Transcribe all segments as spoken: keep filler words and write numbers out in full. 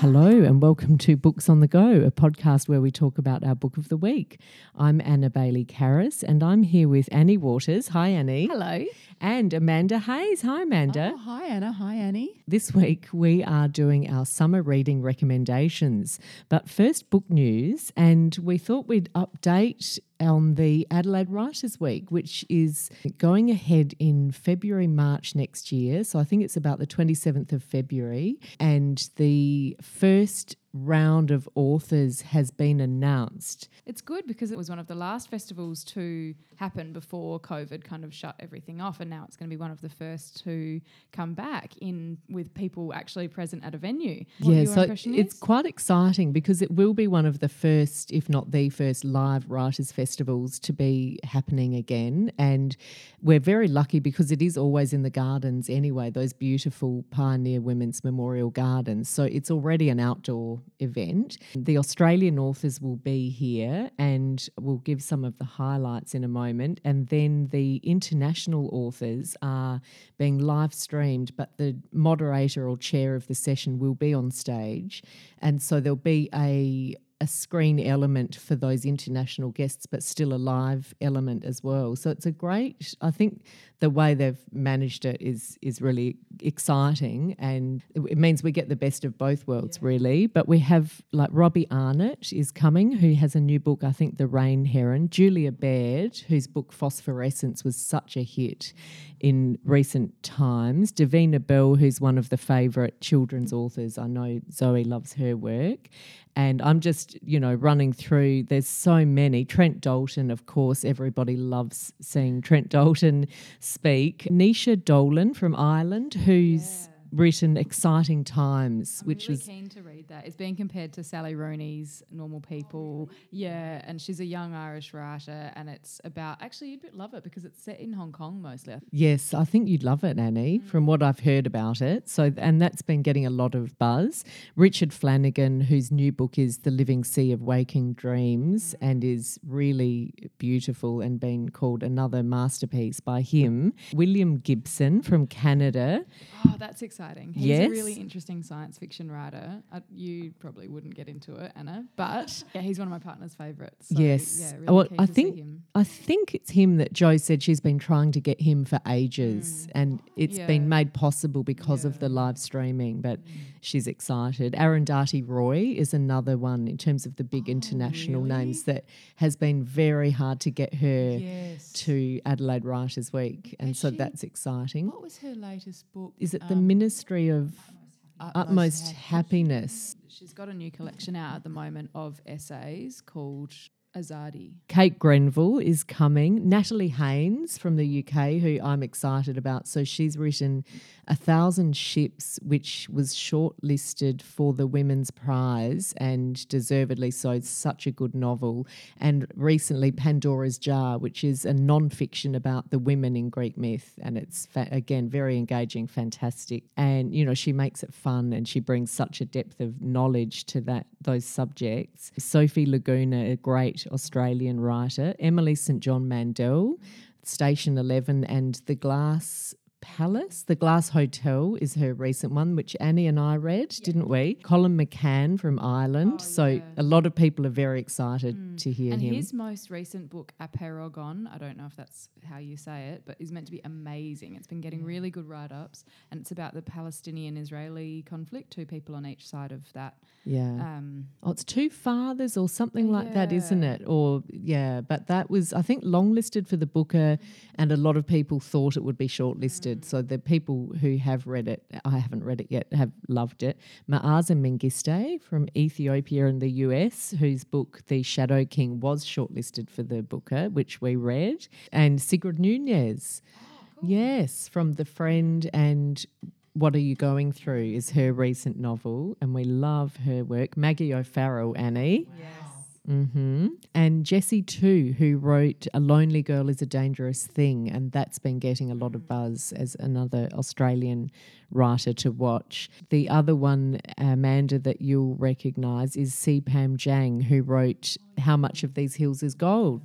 Hello and welcome to Books on the Go, a podcast where we talk about our book of the week. I'm Anna Bailey-Karras and I'm here with Annie Waters. Hi, Annie. Hello. And Amanda Hayes. Hi, Amanda. Oh, hi, Anna. Hi, Annie. This week we are doing our summer reading recommendations. But first, book news, and we thought we'd update on the Adelaide Writers' Week, which is going ahead in February, March next year. So I think it's about the twenty-seventh of February. And the first round of authors has been announced. It's good because it was one of the last festivals to happen before COVID kind of shut everything off, and now it's going to be one of the first to come back in with people actually present at a venue. What yeah, your so impression it's is? quite exciting because it will be one of the first, if not the first, live writers' festivals to be happening again. And we're very lucky because it is always in the gardens anyway, those beautiful Pioneer Women's Memorial Gardens. So it's already an outdoor event. The Australian authors will be here and we'll give some of the highlights in a moment. And then the international authors are being live streamed, but the moderator or chair of the session will be on stage. And so there'll be a a screen element for those international guests, but still a live element as well. So it's a great, I think the way they've managed it is is really exciting, and it means we get the best of both worlds, yeah. really. But we have like Robbie Arnott is coming, who has a new book, I think The Rain Heron. Julia Baird, whose book Phosphorescence was such a hit in recent times. Davina Bell, who's one of the favourite children's authors. I know Zoe loves her work. And I'm just, you know, running through, there's so many. Trent Dalton, of course, everybody loves seeing Trent Dalton speak. Nisha Dolan from Ireland, who's... Yeah. written Exciting Times, I'm which really was keen to read that. It's being compared to Sally Rooney's Normal People. Yeah, and she's a young Irish writer, and it's about, actually you'd love it because it's set in Hong Kong mostly. Yes, I think you'd love it, Annie, mm. from what I've heard about it. So, and that's been getting a lot of buzz. Richard Flanagan, whose new book is The Living Sea of Waking Dreams, mm. and is really beautiful and been called another masterpiece by him. William Gibson from Canada. Oh, that's exciting. Exciting. He's yes. a really interesting science fiction writer. Uh, you probably wouldn't get into it, Anna, but yeah, he's one of my partner's favourites. So, yes. Yeah, really well, keen I to think see him. I think it's him that Jo said she's been trying to get him for ages, mm. and it's yeah. been made possible because yeah. of the live streaming. But mm. she's excited. Arundhati Roy is another one in terms of the big oh, international really? names that has been very hard to get her yes. to Adelaide Writers' Week, and Has so she, that's exciting. What was her latest book? Is it um, the Ministry of Utmost, Utmost Happiness. Happiness? She's got a new collection out at the moment of essays called Azadi. Kate Grenville is coming. Natalie Haynes from the U K, who I'm excited about. So she's written A Thousand Ships, which was shortlisted for the Women's Prize, and deservedly so. It's such a good novel. And recently Pandora's Jar, which is a non-fiction about the women in Greek myth. And it's, fa- again, very engaging, fantastic. And, you know, she makes it fun and she brings such a depth of knowledge to that those subjects. Sophie Laguna, a great Australian writer. Emily Saint John Mandel, Station eleven, and The Glass Palace. The Glass Hotel is her recent one, which Annie and I read, yeah. didn't we? Colin McCann from Ireland. Oh, so yeah. a lot of people are very excited mm. to hear and him. And his most recent book, Aperogon, I don't know if that's how you say it, but is meant to be amazing. It's been getting really good write-ups, and it's about the Palestinian-Israeli conflict, two people on each side of that. Yeah. Um, oh, it's Two Fathers or something like yeah. that, isn't it? Or, yeah, but that was, I think, longlisted for the Booker, and a lot of people thought it would be shortlisted. Mm. So the people who have read it, I haven't read it yet, have loved it. Maaza Mengiste from Ethiopia in the U S, whose book The Shadow King was shortlisted for the Booker, which we read. And Sigrid Nunez, oh, cool. yes, from The Friend and What Are You Going Through is her recent novel, and we love her work. Maggie O'Farrell, Annie. Yes. Mm-hmm. And Jessie too, who wrote A Lonely Girl is a Dangerous Thing, and that's been getting a lot of buzz as another Australian writer to watch. The other one, Amanda, that you'll recognise is C. Pam Jang, who wrote How Much of These Hills is Gold.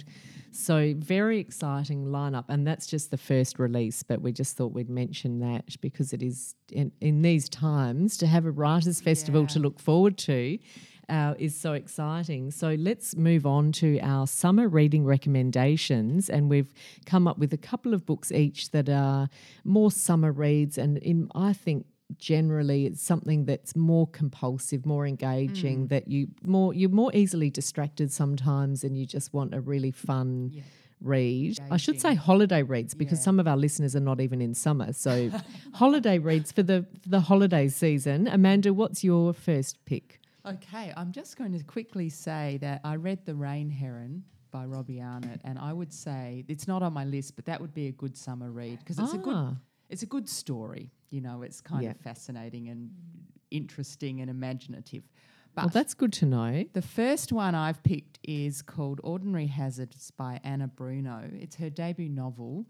So very exciting lineup, and that's just the first release, but we just thought we'd mention that because it is in, in these times to have a writers' festival Yeah. to look forward to uh, is so exciting. So let's move on to our summer reading recommendations, and we've come up with a couple of books each that are more summer reads, and in I think generally it's something that's more compulsive, more engaging, Mm. that you more you're more easily distracted sometimes and you just want a really fun Yeah. read. I should say Engaging. holiday reads because Yeah. some of our listeners are not even in summer. So holiday reads for the for the holiday season. Amanda, what's your first pick? Okay, I'm just going to quickly say that I read The Rain Heron by Robbie Arnott, and I would say it's not on my list, but that would be a good summer read because it's a good Ah, it's a good story. You know, it's kind Yeah. of fascinating and interesting and imaginative. But well, that's good to know. the first one I've picked is called Ordinary Hazards by Anna Bruno. It's her debut novel.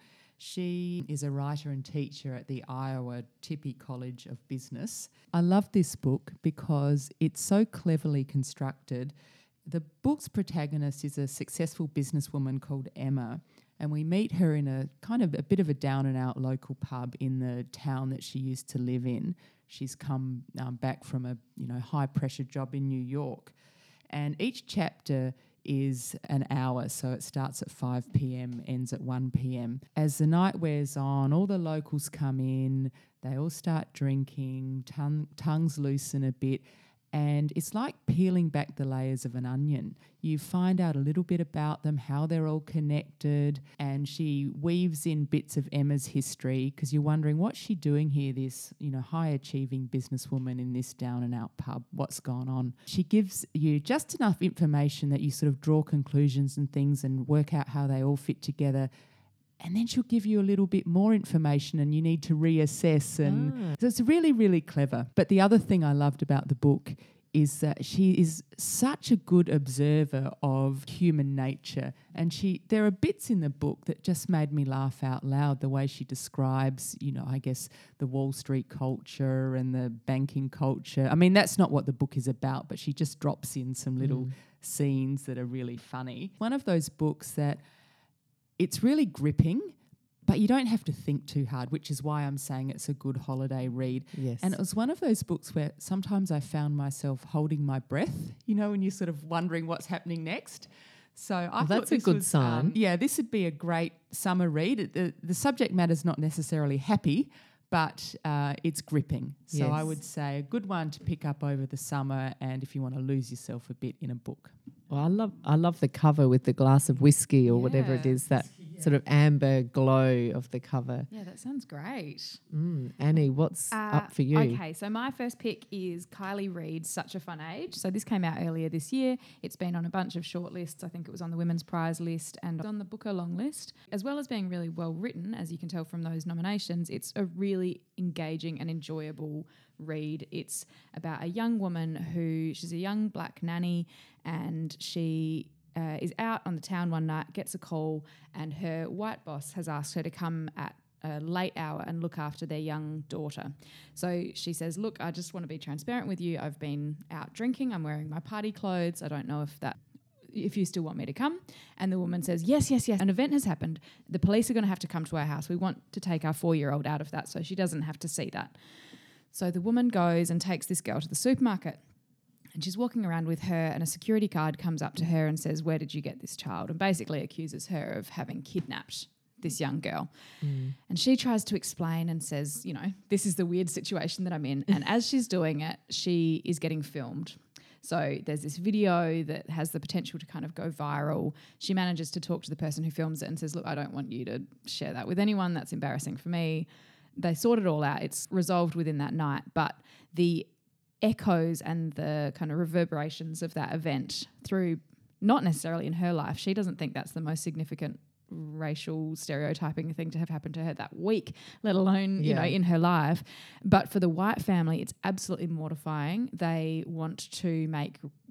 She is a writer and teacher at the Iowa Tippie College of Business. I love this book because it's so cleverly constructed. The book's protagonist is a successful businesswoman called Emma, and we meet her in a kind of a bit of a down and out local pub in the town that she used to live in. She's come um, back from a you know high pressure job in New York, and each chapter is an hour, so it starts at five p.m, ends at one p.m. As the night wears on, all the locals come in, they all start drinking, tongue, tongues loosen a bit, and it's like peeling back the layers of an onion. You find out a little bit about them, how they're all connected, and she weaves in bits of Emma's history because you're wondering what's she doing here, this you know high-achieving businesswoman in this down-and-out pub, what's gone on. She gives you just enough information that you sort of draw conclusions and things and work out how they all fit together. And then she'll give you a little bit more information and you need to reassess. And Ah. so it's really, really clever. But the other thing I loved about the book is that she is such a good observer of human nature. And she there are bits in the book that just made me laugh out loud, the way she describes, you know, I guess the Wall Street culture and the banking culture. I mean, that's not what the book is about, but she just drops in some little Mm. scenes that are really funny. One of those books that it's really gripping, but you don't have to think too hard, which is why I'm saying it's a good holiday read. Yes. And it was one of those books where sometimes I found myself holding my breath, you know, when you're sort of wondering what's happening next. So I Well, thought that's a this good was, sign. um, yeah, this would be a great summer read. It- The, the subject matter is not necessarily happy, but uh, it's gripping. So I Yes. would say a good one to pick up over the summer and if you want to lose yourself a bit in a book. Well, I love I love the cover with the glass of whiskey or whatever it Yeah. is, that sort of amber glow of the cover. Yeah, that sounds great. Mm. Annie, what's Uh, up for you? Okay, so my first pick is Kylie Reid's Such a Fun Age. So this came out earlier this year. It's been on a bunch of shortlists. I think it was on the Women's Prize list and on the Booker long list. As well as being really well written, as you can tell from those nominations, it's a really engaging and enjoyable read. It's about a young woman who, she's a young black nanny, and she uh, is out on the town one night, gets a call, and her white boss has asked her to come at a late hour and look after their young daughter. So she says, look, I just want to be transparent with you. I've been out drinking. I'm wearing my party clothes. I don't know if that if you still want me to come. And the woman says, yes, yes, yes. An event has happened. The police are going to have to come to our house. We want to take our four-year-old out of that so she doesn't have to see that. So the woman goes and takes this girl to the supermarket. And she's walking around with her, and a security guard comes up to her and says, where did you get this child? And basically accuses her of having kidnapped this young girl. Mm. And she tries to explain and says, you know, this is the weird situation that I'm in. And as she's doing it, she is getting filmed. So there's this video that has the potential to kind of go viral. She manages to talk to the person who films it and says, look, I don't want you to share that with anyone. That's embarrassing for me. They sort it all out. It's resolved within that night. But the echoes and the kind of reverberations of that event through, not necessarily in her life, she doesn't think that's the most significant racial stereotyping thing to have happened to her that week, let alone, you know, Yeah. in her life. But for the white family, it's absolutely mortifying. They want to make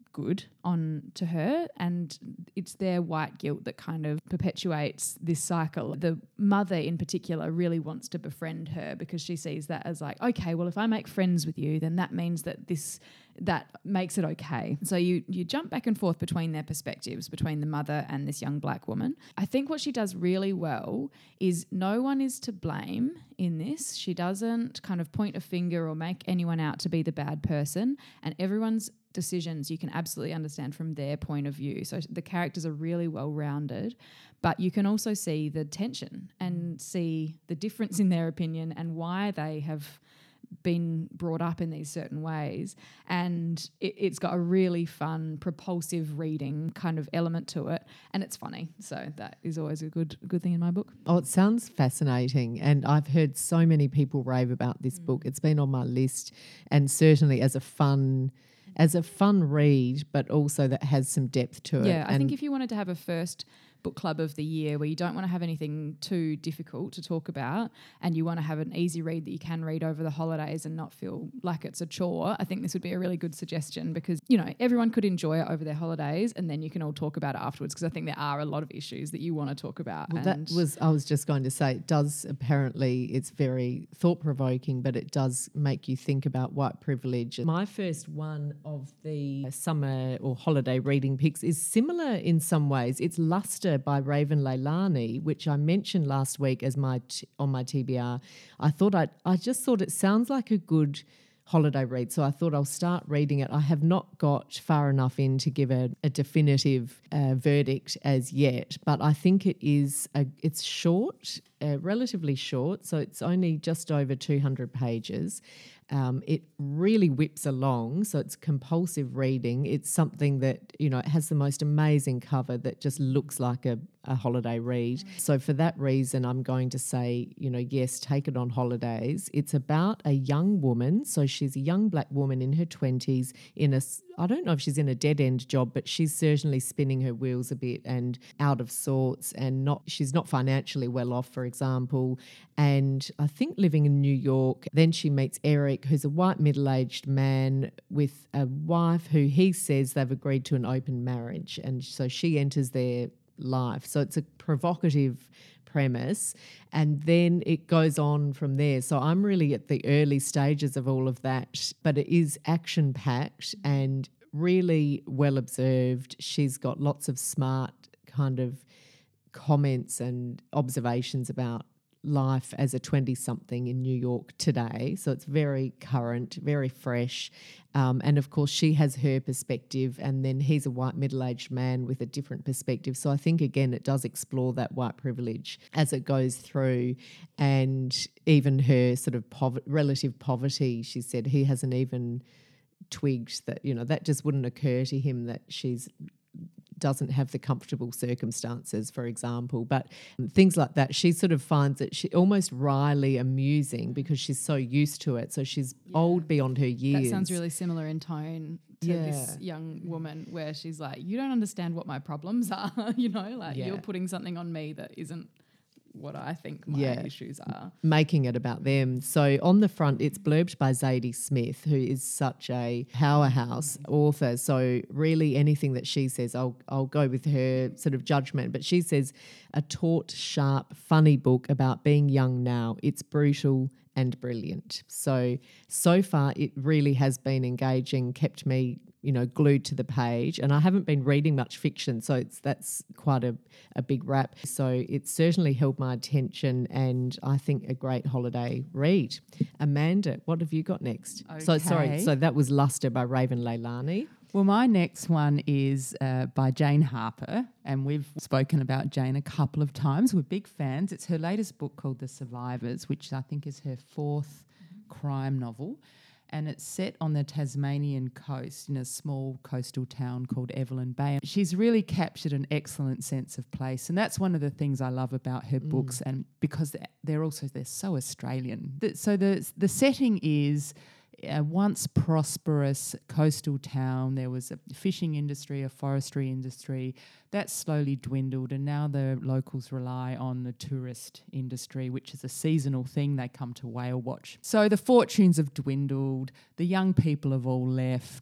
good on to her, and it's their white guilt that kind of perpetuates this cycle. The mother in particular really wants to befriend her because she sees that as like, okay, well, if I make friends with you, then that means that this that makes it okay. So you you jump back and forth between their perspectives, between the mother and this young black woman. I think what she does really well is no one is to blame in this. She doesn't kind of point a finger or make anyone out to be the bad person, and everyone's decisions you can absolutely understand from their point of view. So the characters are really well rounded, but you can also see the tension and see the difference in their opinion and why they have been brought up in these certain ways. And it, it's got a really fun, propulsive reading kind of element to it, and it's funny. So that is always a good good thing in my book. Oh, it sounds fascinating, and I've heard so many people rave about this mm. book. It's been on my list, and certainly as a fun as a fun read, but also that has some depth to it. Yeah, I and think if you wanted to have a first book club of the year where you don't want to have anything too difficult to talk about and you want to have an easy read that you can read over the holidays and not feel like it's a chore, I think this would be a really good suggestion because, you know, everyone could enjoy it over their holidays and then you can all talk about it afterwards because I think there are a lot of issues that you want to talk about. Well, that was, I was just going to say, it does apparently, it's very thought-provoking, but it does make you think about white privilege. My first one of the summer or holiday reading picks is similar in some ways. It's Luster by Raven Leilani, which I mentioned last week as my t- on my T B R. I thought I I just thought it sounds like a good holiday read, so I thought I'll start reading it. I have not got far enough in to give a, a definitive uh, verdict as yet, but I think it is a, it's short, uh, relatively short, so it's only just over two hundred pages. Um, it really whips along, so it's compulsive reading. It's something that, you know, it has the most amazing cover that just looks like a, a holiday read. Mm. So for that reason, I'm going to say, you know, yes, take it on holidays. It's about a young woman. So she's a young black woman in her twenties in a, I don't know if she's in a dead-end job, but she's certainly spinning her wheels a bit and out of sorts and not, she's not financially well off, for example. And I think living in New York, then she meets Eric, who's a white middle-aged man with a wife who he says they've agreed to an open marriage. And so she enters their life. So it's a provocative premise, and then it goes on from there. So I'm really at the early stages of all of that, but it is action-packed and really well observed. She's got lots of smart kind of comments and observations about life as a twenty-something in New York today. So it's very current, very fresh. Um, and of course, she has her perspective, and then he's a white middle-aged man with a different perspective. So I think, again, it does explore that white privilege as it goes through, and even her sort of pov- relative poverty. She said he hasn't even twigged that, you know, that just wouldn't occur to him that she's doesn't have the comfortable circumstances, for example. But things like that, she sort of finds it she almost wryly amusing because she's so used to it. So she's yeah. old beyond her years. That sounds really similar in tone to yeah. this young woman where she's like, you don't understand what my problems are, you know, like yeah. you're putting something on me that isn't what I think my yeah. issues are. Making it about them. So on the front, it's blurbed by Zadie Smith, who is such a powerhouse author. So really anything that she says, I'll I'll go with her sort of judgment. But she says, a taut, sharp, funny book about being young now. It's brutal and brilliant. So, so far it really has been engaging, kept me, you know, glued to the page. And I haven't been reading much fiction, so it's that's quite a, a big wrap. So it's certainly held my attention, and I think a great holiday read. Amanda, what have you got next? Okay. So sorry, so that was Luster by Raven Leilani. Well, my next one is uh, by Jane Harper, and we've spoken about Jane a couple of times. We're big fans. It's her latest book called The Survivors, which I think is her fourth crime novel. And it's set on the Tasmanian coast in a small coastal town called Evelyn Bay. She's really captured an excellent sense of place, and that's one of the things I love about her mm. books, and because they're also they're so Australian. So the the setting is a once prosperous coastal town. There was a fishing industry, a forestry industry. That slowly dwindled, and now the locals rely on the tourist industry, which is a seasonal thing. They come to whale watch. So the fortunes have dwindled. The young people have all left.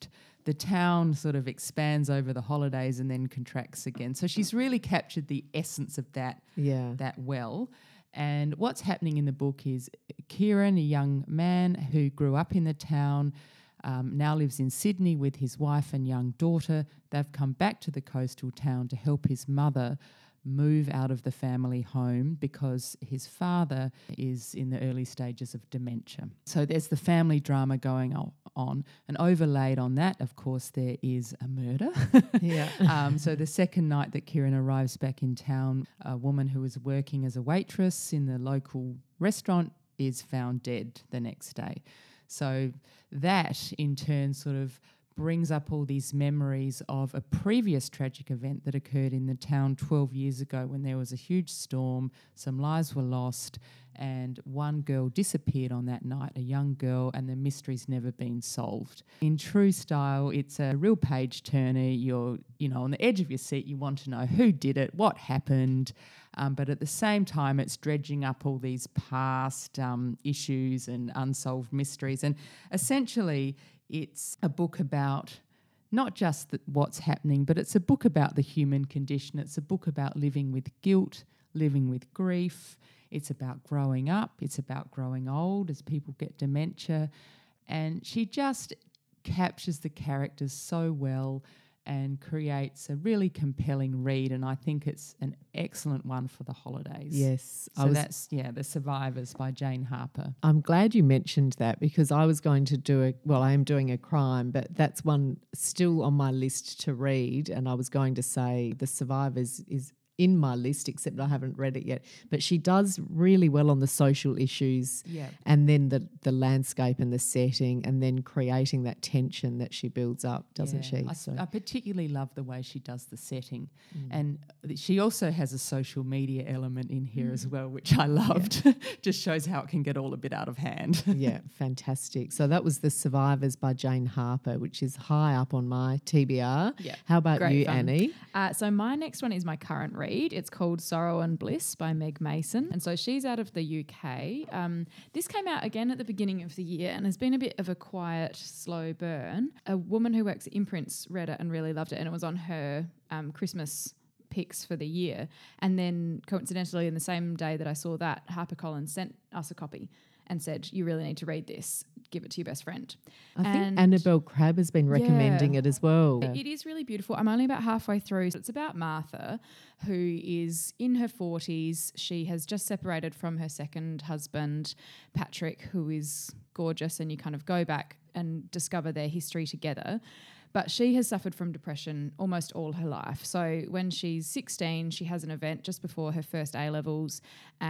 the town sort of expands over the holidays and then contracts again. So she's really captured the essence of that, Yeah. that well. And what's happening in the book is Kieran, a young man who grew up in the town, um, now lives in Sydney with his wife and young daughter. They've come back to the coastal town to help his mother move out of the family home because his father is in the early stages of dementia. So there's the family drama going on, and overlaid on that, of course, there is a murder. Yeah. um, so the second night that Kieran arrives back in town, a woman who was working as a waitress in the local restaurant is found dead the next day. So that in turn sort of brings up all these memories of a previous tragic event that occurred in the town twelve years ago when there was a huge storm, some lives were lost, and one girl disappeared on that night, a young girl, and the mystery's never been solved. In true style, it's a real page turner. You're, you know, on the edge of your seat, you want to know who did it, what happened, um, but at the same time, it's dredging up all these past um, issues and unsolved mysteries. And essentially, it's a book about not just the, what's happening, but it's a book about the human condition. It's a book about living with guilt, living with grief. It's about growing up. It's about growing old as people get dementia. And she just captures the characters so well and creates a really compelling read. And I think it's an excellent one for the holidays. Yes. So I was, that's, yeah, The Survivors by Jane Harper. I'm glad you mentioned that because I was going to do a, well, I am doing a crime, but that's one still on my list to read. And I was going to say The Survivors is in my list, except I haven't read it yet. But she does really well on the social issues, Yeah. and then the the landscape and the setting, and then creating that tension that she builds up, doesn't Yeah. she? I, So I particularly love the way she does the setting. Mm. And she also has a social media element in here as well, which I loved. Just shows how it can get all a bit out of hand. yeah, fantastic. So that was The Survivors by Jane Harper, which is high up on my T B R. Yeah, How about great you, fun. Annie? Uh, so my next one is my current read. It's called Sorrow and Bliss by Meg Mason. And so she's out of the U K. Um, this came out again at the beginning of the year and has been a bit of a quiet, slow burn. A woman who works at Imprints read it and really loved it, and it was on her um, Christmas picks for the year. And then coincidentally, in the same day that I saw that, HarperCollins sent us a copy and said, you really need to read this. Give it to your best friend. I think And- Annabelle Crabb has been recommending Yeah. it as well. It is really beautiful. I'm only about halfway through. It's about Martha, who is in her forties. She has just separated from her second husband, Patrick, who is gorgeous, and you kind of go back and discover their history together. But she has suffered from depression almost all her life. So when she's sixteen, she has an event just before her first A-levels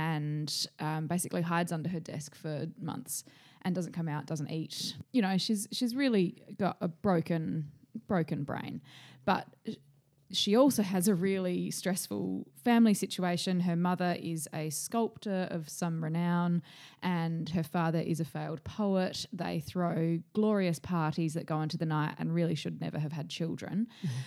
and um, basically hides under her desk for months and doesn't come out, doesn't eat. You know, she's she's really got a broken broken brain. But she also has a really stressful family situation. Her mother is a sculptor of some renown and her father is a failed poet. They throw glorious parties that go into the night and really should never have had children.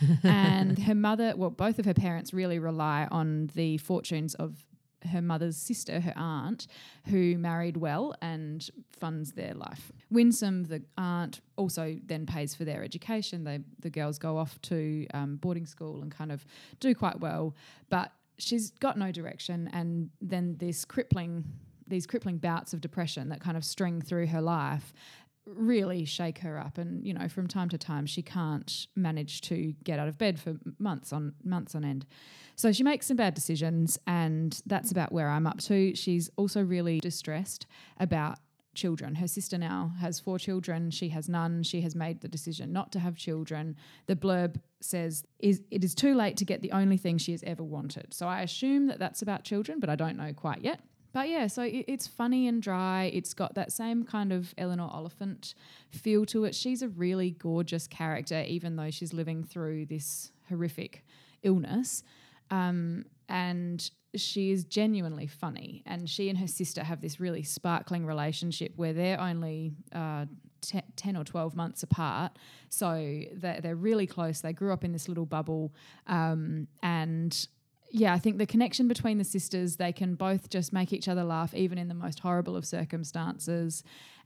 And her mother, well, both of her parents really rely on the fortunes of her mother's sister, her aunt, who married well and funds their life. Winsome, the aunt, also then pays for their education. They, the girls go off to um, boarding school and kind of do quite well, but she's got no direction. And then this crippling, these crippling bouts of depression that kind of string through her life really shake her up, and you know, from time to time she can't manage to get out of bed for months on months on end. So she makes some bad decisions, and that's about where I'm up to. She's also really distressed about children. Her sister now has four children. She has none. She has made the decision not to have children. The blurb says is it is too late to get the only thing she has ever wanted. So I assume that that's about children, but I don't know quite yet. But yeah, so it, it's funny and dry. It's got that same kind of Eleanor Oliphant feel to it. She's a really gorgeous character, even though she's living through this horrific illness. Um, and she is genuinely funny. And she and her sister have this really sparkling relationship where they're only uh, t- ten or twelve months apart. So they're, they're really close. They grew up in this little bubble, um, and yeah, I think the connection between the sisters, they can both just make each other laugh even in the most horrible of circumstances,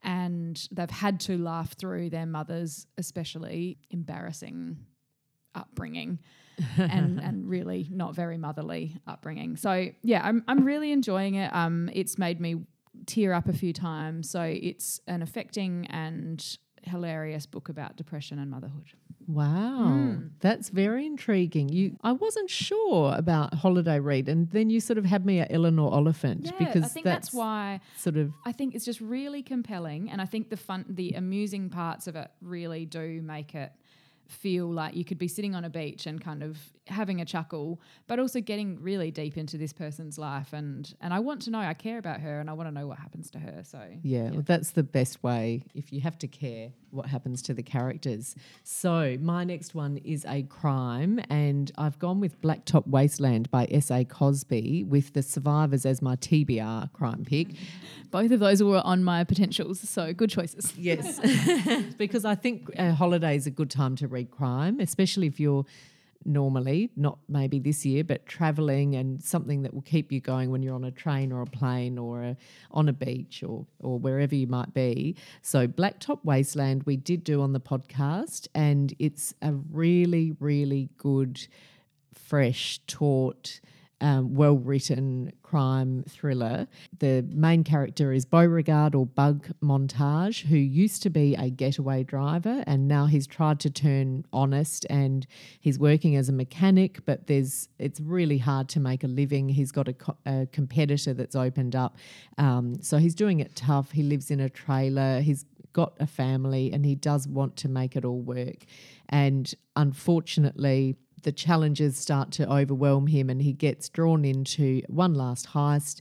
and they've had to laugh through their mother's especially embarrassing upbringing and and really not very motherly upbringing. So yeah, I'm I'm really enjoying it. Um, it's made me tear up a few times. So it's an affecting and hilarious book about depression and motherhood. Wow, Mm. that's very intriguing. You, I wasn't sure about holiday read, and then you sort of had me at Eleanor Oliphant Yeah, because I think that's, that's why sort of I think it's just really compelling, and I think the fun, the amusing parts of it really do make it feel like you could be sitting on a beach and kind of having a chuckle, but also getting really deep into this person's life. And and I want to know, I care about her and I want to know what happens to her. So yeah, well, that's the best way if you have to care what happens to the characters. So my next one is a crime, and I've gone with Blacktop Wasteland by S A Cosby with The Survivors as my T B R crime pick. both of those were on my potentials, so good choices. Yes, because I think a holiday is a good time to read crime, especially if you're normally, not maybe this year, but travelling, and something that will keep you going when you're on a train or a plane or a, on a beach or or wherever you might be. So Blacktop Wasteland we did do on the podcast, and it's a really, really good, fresh, taut, um, well-written crime thriller. The main character is Beauregard, or Bug Montage, who used to be a getaway driver, and now he's tried to turn honest, and he's working as a mechanic, but there's it's really hard to make a living. He's got a, co- a competitor that's opened up, um, so he's doing it tough. He lives in a trailer. He's got a family, and he does want to make it all work. And unfortunately, the challenges start to overwhelm him, and he gets drawn into one last heist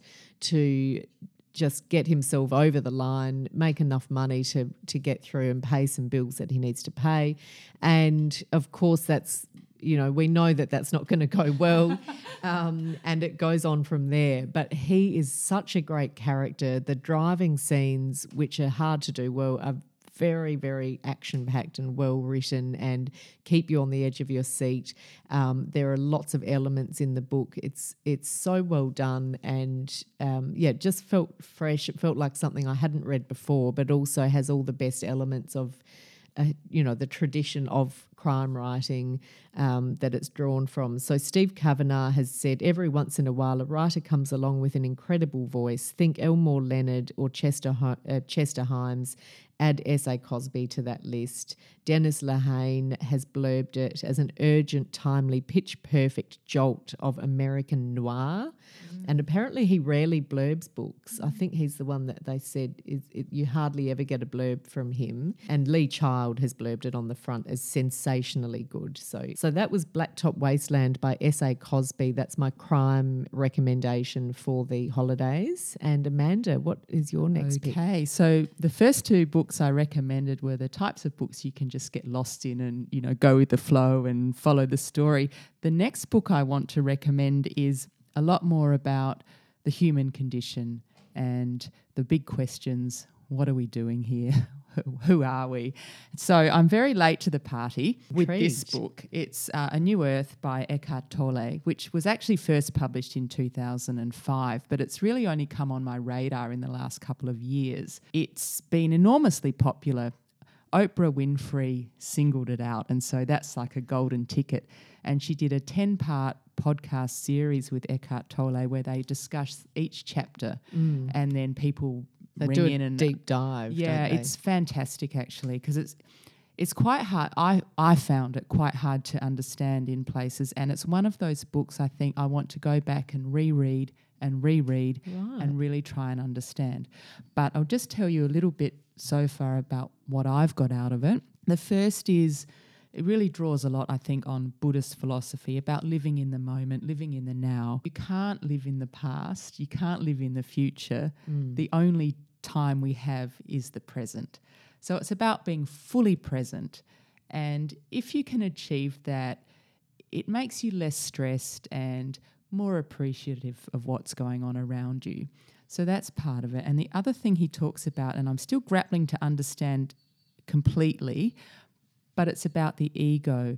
to just get himself over the line, make enough money to to get through and pay some bills that he needs to pay. And of course, that's, you know, we know that that's not going to go well, um, and it goes on from there. But he is such a great character. The driving scenes, which are hard to do well, are very, very action-packed and well-written and keep you on the edge of your seat. Um, there are lots of elements in the book. It's it's so well done, and um, yeah, it just felt fresh. It felt like something I hadn't read before, but also has all the best elements of, uh, you know, the tradition of crime writing um, that it's drawn from. So Steve Kavanagh has said, every once in a while a writer comes along with an incredible voice. Think Elmore Leonard or Chester, Hi- uh, Chester Himes. Add S A Cosby to that list. Dennis Lehane has blurbed it as an urgent, timely, pitch-perfect jolt of American noir. Mm. And apparently he rarely blurbs books. Mm. I think he's the one that they said is, it, you hardly ever get a blurb from him. And Lee Child has blurbed it on the front as sensationally good. So, so that was Blacktop Wasteland by S A Cosby. That's my crime recommendation for the holidays. And Amanda, what is your next pick? Okay, so the first two books I recommended were the types of books you can just get lost in and, you know, go with the flow and follow the story. The next book I want to recommend is a lot more about the human condition and the big questions. What are we doing here? Who are we? So I'm very late to the party with Intrigued. this book. It's uh, A New Earth by Eckhart Tolle, which was actually first published in two thousand five, but it's really only come on my radar in the last couple of years. It's been enormously popular. Oprah Winfrey singled it out, and so that's like a golden ticket. And she did a ten-part podcast series with Eckhart Tolle where they discuss each chapter, Mm. and then people They ring do a in and deep dive. yeah, don't they? it's fantastic actually, because it's it's quite hard. I I found it quite hard to understand in places, and it's one of those books I think I want to go back and reread and reread Right. and really try and understand. But I'll just tell you a little bit so far about what I've got out of it. The first is it really draws a lot, I think, on Buddhist philosophy about living in the moment, living in the now. You can't live in the past. You can't live in the future. Mm. The only time we have is the present. So it's about being fully present. And if you can achieve that, it makes you less stressed and more appreciative of what's going on around you. So that's part of it. And the other thing he talks about, and I'm still grappling to understand completely, but it's about the ego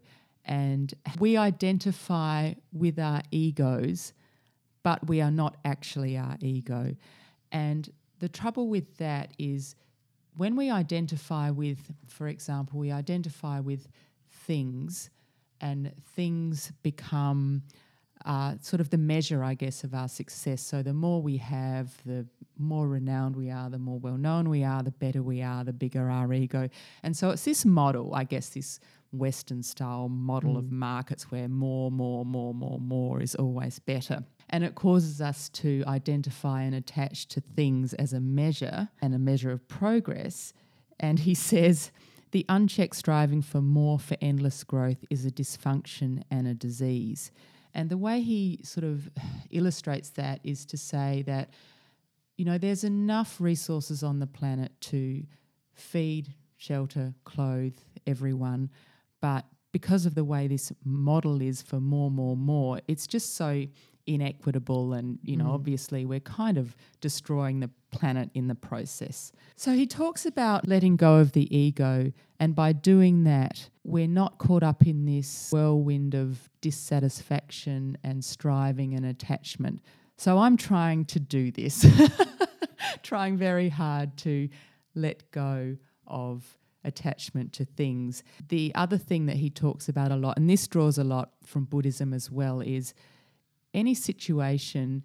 And we identify with our egos, but we are not actually our ego. And the trouble with that is when we identify with, for example, we identify with things, and things become uh, sort of the measure, I guess, of our success. So the more we have, the more renowned we are, the more well-known we are, the better we are, the bigger our ego. And so it's this model, I guess, this Western-style model mm. of markets where more, more, more, more, more is always better. And it causes us to identify and attach to things as a measure and a measure of progress. And he says, the unchecked striving for more, for endless growth, is a dysfunction and a disease. And the way he sort of illustrates that is to say that, you know, there's enough resources on the planet to feed, shelter, clothe everyone, but because of the way this model is for more, more, more, it's just so inequitable, and, you know, mm. obviously we're kind of destroying the planet in the process. So he talks about letting go of the ego, and by doing that, we're not caught up in this whirlwind of dissatisfaction and striving and attachment. So I'm trying to do this, trying very hard to let go of attachment to things. The other thing that he talks about a lot, and this draws a lot from Buddhism as well, is any situation,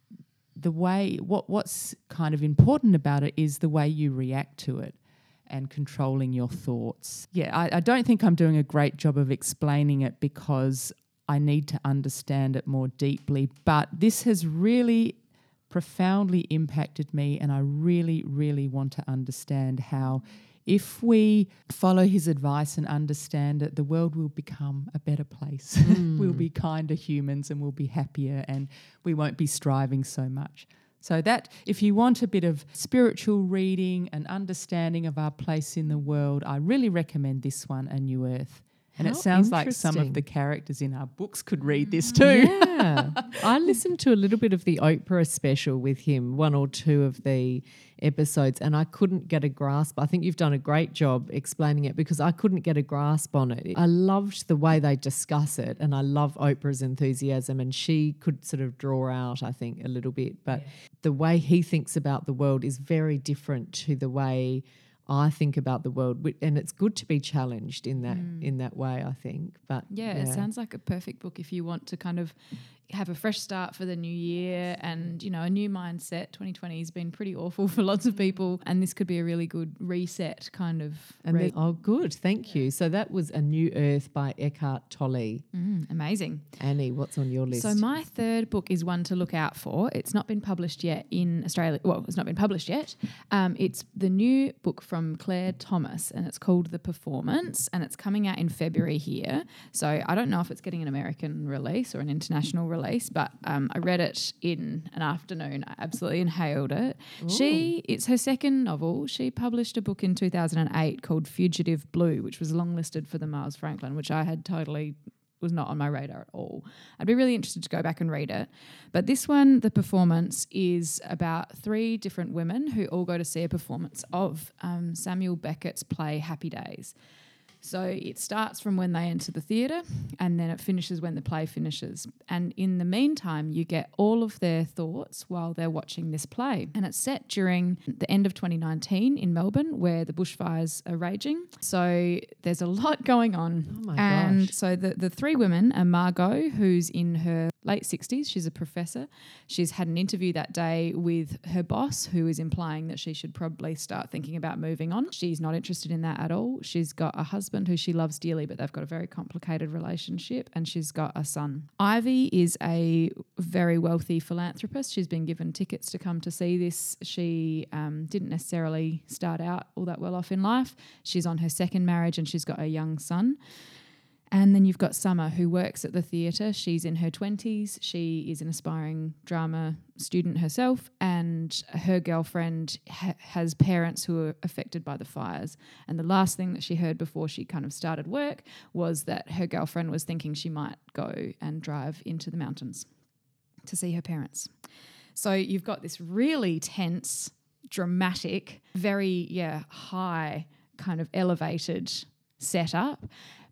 the way, what what's kind of important about it is the way you react to it and controlling your thoughts. Yeah, I, I don't think I'm doing a great job of explaining it because I need to understand it more deeply, but this has really profoundly impacted me, and I really, really want to understand how, if we follow his advice and understand it, the world will become a better place. Mm. We'll be kinder humans, and we'll be happier, and we won't be striving so much. So that, if you want a bit of spiritual reading and understanding of our place in the world, I really recommend this one, A New Earth. And How it sounds like some of the characters in our books could read this too. Yeah. I listened to a little bit of the Oprah special with him, one or two of the episodes, and I couldn't get a grasp. I think you've done a great job explaining it because I couldn't get a grasp on it. I loved the way they discuss it, and I love Oprah's enthusiasm, and she could sort of draw out, I think, a little bit. But yeah. the way he thinks about the world is very different to the way I think about the world, and it's good to be challenged in that mm. in that way, I think. But yeah, yeah, it sounds like a perfect book if you want to kind of have a fresh start for the new year and, you know, a new mindset. twenty twenty has been pretty awful for lots of people, and this could be a really good reset kind of and then, oh, good. Thank you. So that was A New Earth by Eckhart Tolle. Mm, amazing. Annie, what's on your list? So my third book is one to look out for. It's not been published yet in Australia. Well, it's not been published yet. Um, it's the new book from Claire Thomas, and it's called The Performance, and it's coming out in February here. So I don't know if it's getting an American release or an international release, but um, I read it in an afternoon. I absolutely inhaled it. Ooh. She, it's her second novel. She published a book in two thousand eight called Fugitive Blue, which was longlisted for the Miles Franklin, which I had totally was not on my radar at all. I'd be really interested to go back and read it. But this one, The Performance, is about three different women who all go to see a performance of um, Samuel Beckett's play Happy Days. So it starts from when they enter the theatre, and then it finishes when the play finishes. And in the meantime, you get all of their thoughts while they're watching this play. And it's set during the end of twenty nineteen in Melbourne, where the bushfires are raging. So there's a lot going on. Oh my and gosh. so the, the three women are Margot, who's in her late sixties. She's a professor. She's had an interview that day with her boss, who is implying that she should probably start thinking about moving on. She's not interested in that at all. She's got a husband who she loves dearly, but they've got a very complicated relationship, and she's got a son. Ivy is a very wealthy philanthropist. She's been given tickets to come to see this. She um, didn't necessarily start out all that well off in life. She's on her second marriage, and she's got a young son. And then you've got Summer, who works at the theatre. She's in her twenties. She is an aspiring drama student herself, and her girlfriend ha- has parents who are affected by the fires. And the last thing that she heard before she kind of started work was that her girlfriend was thinking she might go and drive into the mountains to see her parents. So you've got this really tense, dramatic, very, yeah, high kind of elevated setup.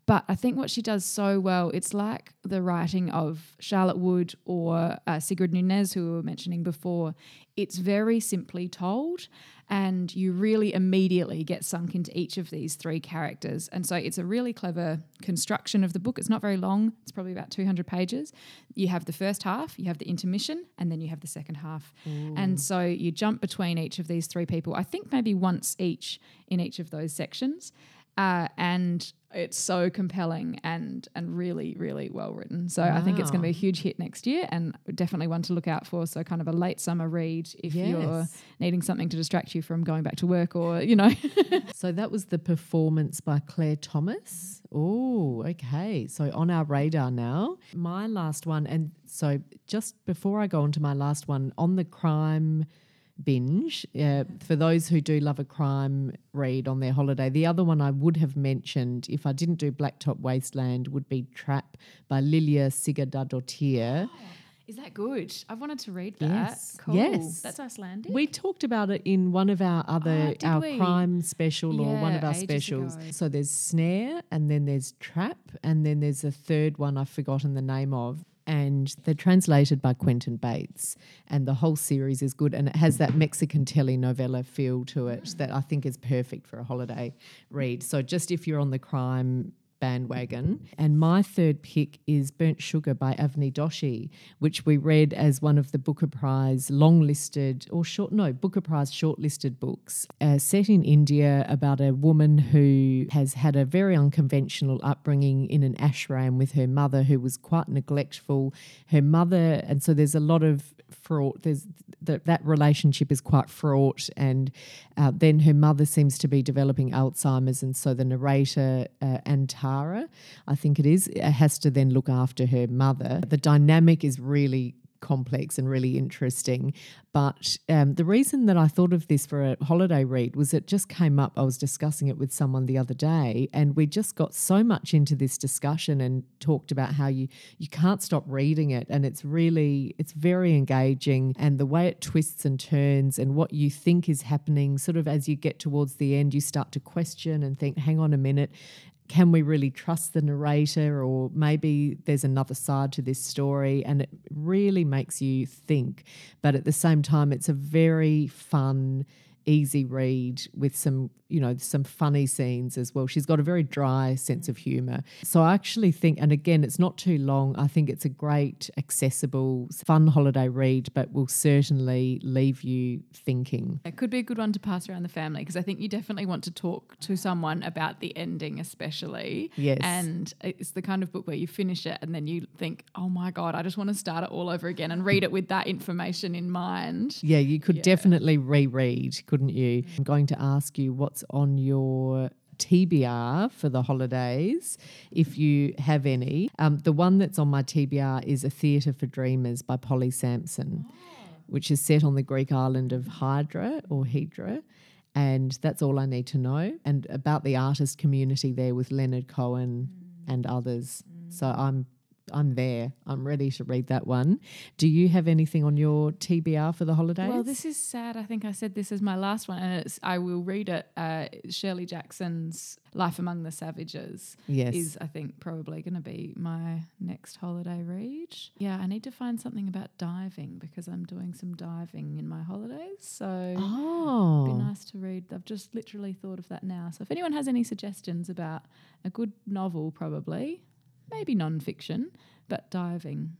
But I think what she does so well, it's like the writing of Charlotte Wood or uh, Sigrid Nunez, who we were mentioning before. It's very simply told, and you really immediately get sunk into each of these three characters. And so it's a really clever construction of the book. It's not very long. It's probably about two hundred pages. You have the first half, you have the intermission, and then you have the second half. Ooh. And so you jump between each of these three people, I think maybe once each in each of those sections. Uh, and it's so compelling and and really, really well written. So wow. I think it's going to be a huge hit next year, and definitely one to look out for. So kind of a late summer read if yes. you're needing something to distract you from going back to work or, you know. So that was The Performance by Claire Thomas. Oh, okay. So on our radar now. My last one, and so just before I go on to my last one, on the crime binge, uh, for those who do love a crime read on their holiday. The other one I would have mentioned if I didn't do Blacktop Wasteland would be Trap by Lilia Sigurdardottir. Oh, is that good? I've wanted to read that. Yes. Cool. Yes. That's Icelandic. We talked about it in one of our other, oh, our we? crime special or yeah, one of our ages specials. ago. So there's Snare and then there's Trap and then there's a third one I've forgotten the name of. And they're translated by Quentin Bates, and the whole series is good, and it has that Mexican telenovela feel to it that I think is perfect for a holiday read. So just if you're on the crime bandwagon. And my third pick is Burnt Sugar by Avni Doshi, which we read as one of the Booker Prize long-listed or short, no, Booker Prize shortlisted books, uh, set in India about a woman who has had a very unconventional upbringing in an ashram with her mother who was quite neglectful. Her mother, and so there's a lot of fraught, there's that that relationship is quite fraught, and uh, then her mother seems to be developing Alzheimer's, and so the narrator, uh, Antara, I think it is, has to then look after her mother. The dynamic is really complex and really interesting. But um, the reason that I thought of this for a holiday read was it just came up. I was discussing it with someone the other day, and we just got so much into this discussion and talked about how you you can't stop reading it, and it's really it's very engaging, and the way it twists and turns and what you think is happening, sort of as you get towards the end, you start to question and think, hang on a minute, can we really trust the narrator, or maybe there's another side to this story? And it really makes you think. But at the same time, it's a very fun, easy read with some, you know, some funny scenes as well. She's got a very dry sense of humour. So I actually think, and again, it's not too long, I think it's a great, accessible, fun holiday read, but will certainly leave you thinking. It could be a good one to pass around the family, because I think you definitely want to talk to someone about the ending especially. Yes. And it's the kind of book where you finish it and then you think, oh my God, I just want to start it all over again and read it with that information in mind. Yeah, you could Yeah. definitely reread, couldn't you? I'm going to ask you what's on your T B R for the holidays, if you have any. Um, the one that's on my T B R is A Theatre for Dreamers by Polly Sampson, oh. which is set on the Greek island of Hydra or Hydra. And that's all I need to know. And about the artist community there with Leonard Cohen mm. and others. Mm. So I'm I'm there. I'm ready to read that one. Do you have anything on your T B R for the holidays? Well, this is sad. I think I said this as my last one, and it's, I will read it. Uh, Shirley Jackson's Life Among the Savages yes. is, I think, probably going to be my next holiday read. Yeah, I need to find something about diving, because I'm doing some diving in my holidays. So oh. it'd be nice to read. I've just literally thought of that now. So if anyone has any suggestions about a good novel, probably, maybe non-fiction, but diving.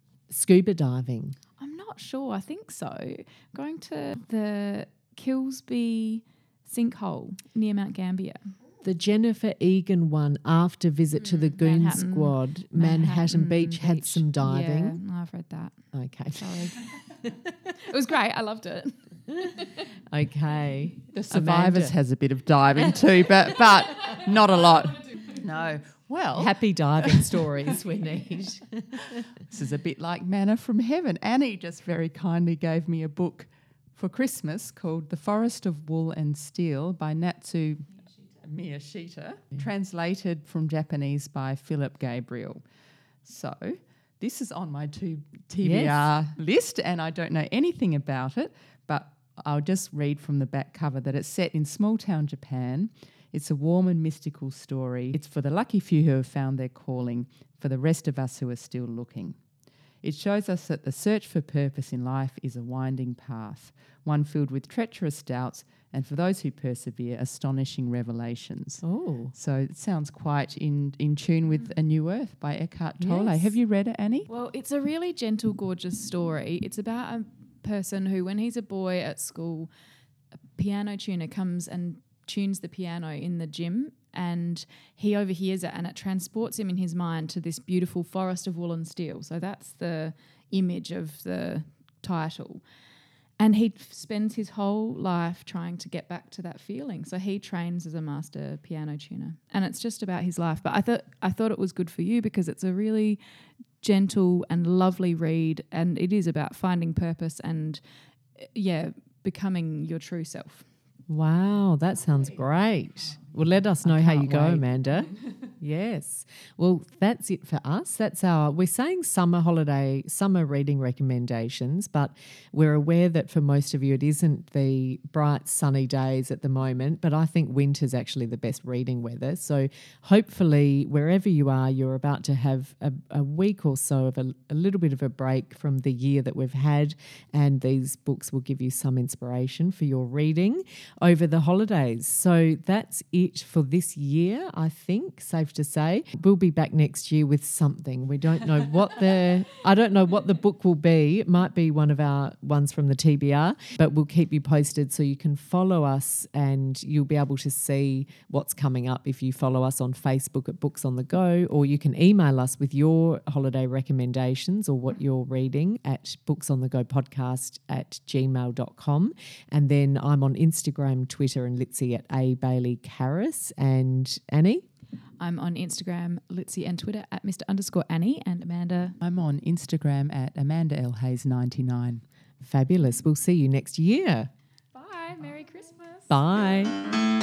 Scuba diving? I'm not sure. I think so. Going to the Kilsby sinkhole near Mount Gambier. The Jennifer Egan one, after Visit mm, to the Goon Manhattan, Squad, Manhattan, Manhattan Beach, Beach had some diving. Yeah, I've read that. Okay. Sorry. It was great. I loved it. Okay. The Survivors Amanda. has a bit of diving too, but but not a lot. No. Well, happy diving stories we need. This is a bit like manna from heaven. Annie just very kindly gave me a book for Christmas called The Forest of Wool and Steel by Natsu Miyashita, yeah. translated from Japanese by Philip Gabriel. So this is on my two T B R yes. list, and I don't know anything about it, but I'll just read from the back cover that it's set in small town Japan It's a warm and mystical story. It's for the lucky few who have found their calling, for the rest of us who are still looking. It shows us that the search for purpose in life is a winding path, one filled with treacherous doubts, and for those who persevere, astonishing revelations. Oh. So it sounds quite in, in tune with A New Earth by Eckhart Tolle. Yes. Have you read it, Annie? Well, it's a really gentle, gorgeous story. It's about a person who, when he's a boy at school, a piano tuner comes and tunes the piano in the gym, and he overhears it, and it transports him in his mind to this beautiful forest of wool and steel. So that's the image of the title. And he f- spends his whole life trying to get back to that feeling. So he trains as a master piano tuner, and it's just about his life. But I thought I thought it was good for you because it's a really gentle and lovely read, and it is about finding purpose and, yeah, becoming your true self. Wow, that sounds great. Well, let us know how you go, wait. Amanda. Yes. Well, that's it for us. That's our, we're saying summer holiday, summer reading recommendations, but we're aware that for most of you it isn't the bright sunny days at the moment, but I think winter's actually the best reading weather. So hopefully wherever you are, you're about to have a, a week or so of a, a little bit of a break from the year that we've had, and these books will give you some inspiration for your reading over the holidays. So that's it for this year, I think, safe to say. We'll be back next year with something. We don't know what the I don't know what the book will be. It might be one of our ones from the T B R, but we'll keep you posted so you can follow us and you'll be able to see what's coming up if you follow us on Facebook at Books on the Go, or you can email us with your holiday recommendations or what you're reading at booksonthegopodcast at gmail dot com. And then I'm on Instagram, Twitter and Litzy at A Bailey Carris. And Annie? I'm on Instagram, Litzy, and Twitter at Mister underscore Annie, and Amanda. I'm on Instagram at Amanda L Hayes ninety-nine. Fabulous. We'll see you next year. Bye. Merry Christmas. Bye.